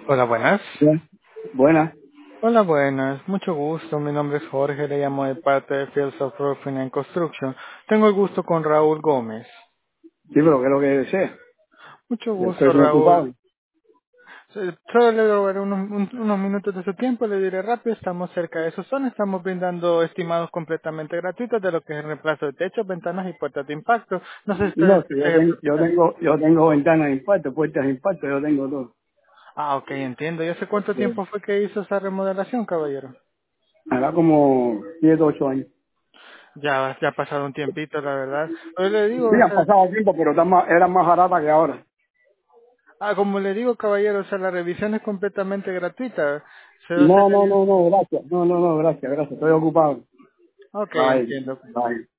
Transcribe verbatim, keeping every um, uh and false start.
Hola, buenas. Bien. Buena. Hola, buenas. Mucho gusto. Mi nombre es Jorge. Le llamo de parte de Fields of Roofing and Construction. Tengo el gusto con Raúl Gómez. Sí, pero ¿qué es lo que desea? Mucho Yo estoy gusto, muy Raúl. ocupado. Eh, Solo le robaré unos, un- unos minutos de su tiempo. Le diré rápido. Estamos cerca de su zona. Estamos brindando estimados completamente gratuitos de lo que es el reemplazo de techos, ventanas y puertas de impacto. No sé si usted No, es si yo el tengo, yo propietario. tengo, yo tengo ventanas de impacto, puertas de impacto, yo tengo todo. Ah, ok, entiendo. ¿Y hace cuánto Sí. tiempo fue que hizo esa remodelación, caballero? Hará como siete, ocho años. Ya, ya ha pasado un tiempito, la verdad. Pero le digo, Sí, o han sea, pasado tiempo, pero están más, eran más baratas que ahora. ah, como le digo, caballero, o sea, la revisión es completamente gratuita. Solo se No, le no, dice- no, no, gracias. No, no, no, gracias, gracias. Estoy ocupado. Ok, Bye, entiendo. bye.